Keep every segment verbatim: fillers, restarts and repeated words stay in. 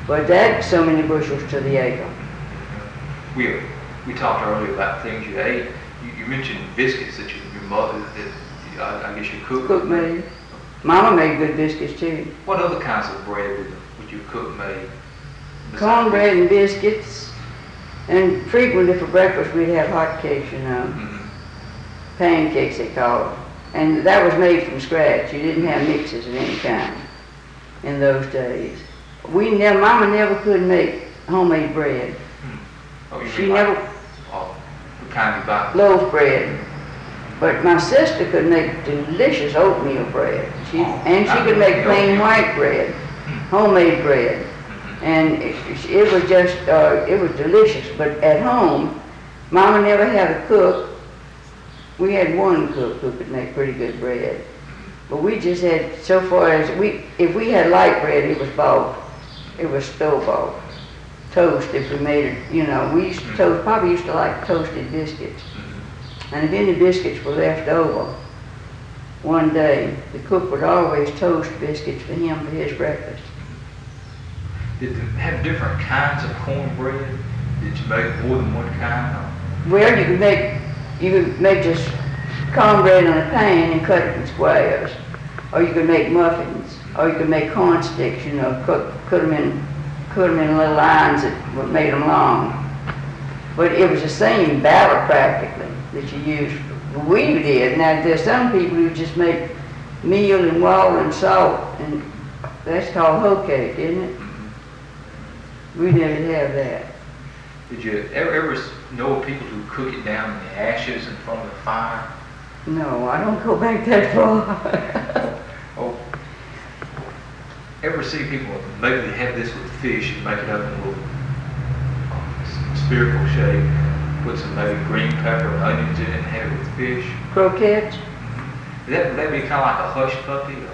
But that's so many bushels to the acre. We, we talked earlier about things you ate. You, you mentioned biscuits that you, your mother, that you, I, I guess you cooked. Cook made. Mama made good biscuits too. What other kinds of bread would, would you cook made? Cornbread and biscuits. And frequently for breakfast we'd have hot cakes, you know. Mm-hmm. Pancakes they call them. And that was made from scratch. You didn't have mixes of any kind in those days. We never, Mama never could make homemade bread. Hmm. Oh, you she mean never. Like, oh, the kind you buy? Loaf bread. But my sister could make delicious oatmeal bread. She, oh, and she could make plain white bread, hmm. homemade bread. Mm-hmm. And it, it was just, uh, it was delicious. But at home, Mama never had a cook. We had one cook who could make pretty good bread. But we just had, so far as, we, if we had light bread, it was bought. It was store-bought. Toast, if we made it, you know, we used to toast, Papa used to like toasted biscuits. And if any biscuits were left over one day, the cook would always toast biscuits for him for his breakfast. Did they have different kinds of cornbread? Did you make more than one kind? Or? Well, you could make, you could make just cornbread in a pan and cut it in squares. Or you could make muffins. Or you could make corn sticks, you know, cook, cut them in, cut them in little lines that made them long. But it was the same batter practically that you used. We did. Now there's some people who just make meal and water and salt, and that's called hoe cake, isn't it? Mm-hmm. We never have that. Did you ever, ever know of people who cook it down in the ashes in front of the fire? No, I don't go back that far. Oh, ever see people, maybe they have this with fish and make it up in a little uh, spherical shape, put some maybe green pepper and onions in it and have it with fish? Croquettes? Mm-hmm. Would that, would that be kind of like a hush puppy? Or?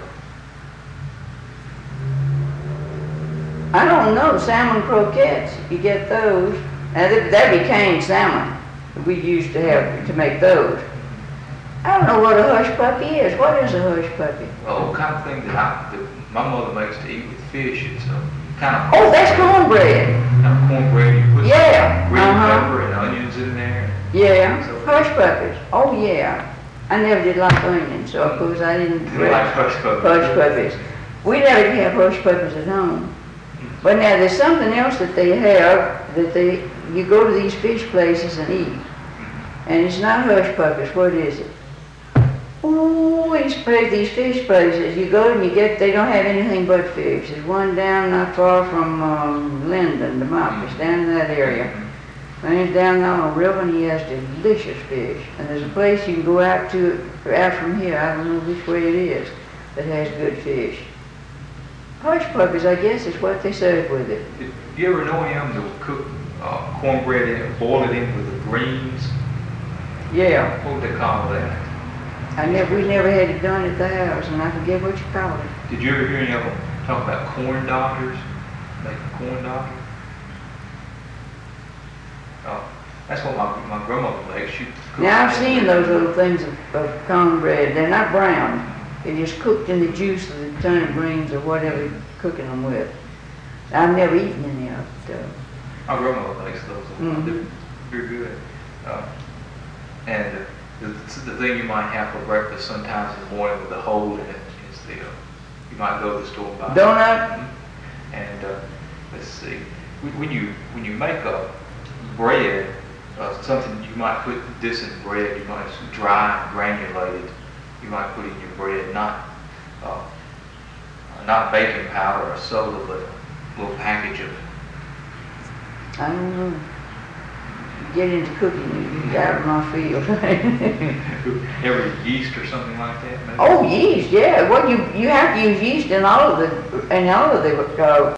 I don't know. Salmon croquettes, you get those. Now that, that became salmon. We used to have to make those. I don't know what a hush puppy is. What is a hush puppy? Well, kind of thing that, I, that my mother makes to eat with fish. It's a kind of... Oh, that's cornbread. Kind of cornbread. You put yeah. green uh-huh. pepper and onions in there. Yeah. So hush puppies. Oh, yeah. I never did like onions, so of course I didn't... You like hush puppies? Hush puppies. We never have hush puppies at home. But now there's something else that they have, that they, you go to these fish places and eat. And it's not hush puppies. What is it? Ooh, these, these fish places, you go and you get, they don't have anything but fish. There's one down not far from um, Linden, Democracy, down in that area. And he's down on a river and he has delicious fish. And there's a place you can go out to, out from here, I don't know which way it is, that has good fish. Hush puppies, I guess, is what they serve with it. Did you ever know him that would cook uh, cornbread and boil it in with the greens? Yeah. What would they call that? I never, we never had it done at the house, and I forget what you call it. Did you ever hear any of them talk about corn doctors? Making corn doctors? Oh, that's what my, my grandmother makes. She now I've seen those little things of, of cornbread. They're not brown. They're just cooked in the juice of the turnip greens or whatever you're cooking them with. I've never eaten any of it, though. My grandmother makes those. Mm-hmm. They're, they're good. Uh, and uh, the, the thing you might have for breakfast sometimes in the morning with the hole in it is the, uh, you might go to the store and buy donut. Mm-hmm. And uh, let's see, when you when you make a bread, uh, something you might put this in bread, you might dry and granulated. You might put in your bread, not uh, not baking powder or soda, but a little package of it. I don't know. You get into cooking, you get out of my field. Ever yeast or something like that? Maybe? Oh, yeast, yeah. Well, you you have to use yeast in all of the in all of the uh,